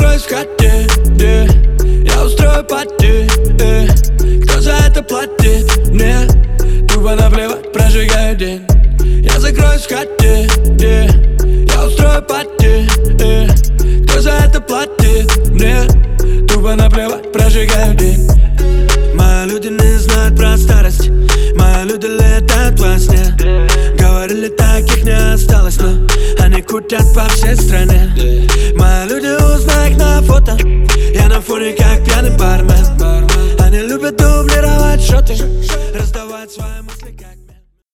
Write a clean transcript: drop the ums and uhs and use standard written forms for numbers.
закроюсь в хате, я устрою пати, кто за это платит? Мне тупо наплевать, прожигаю день. Я закроюсь в хате, я устрою пати, кто за это платит? Мне тупо наплевать, прожигаю день. Мои люди не знают про старость, мои люди летают во сне. Говорили, таких не осталось, но они кутят по всей стране. Мои люди, узнай их на фото, я на фоне как пьяный бармен. Они любят дублировать шоты, раздавать свои мысли.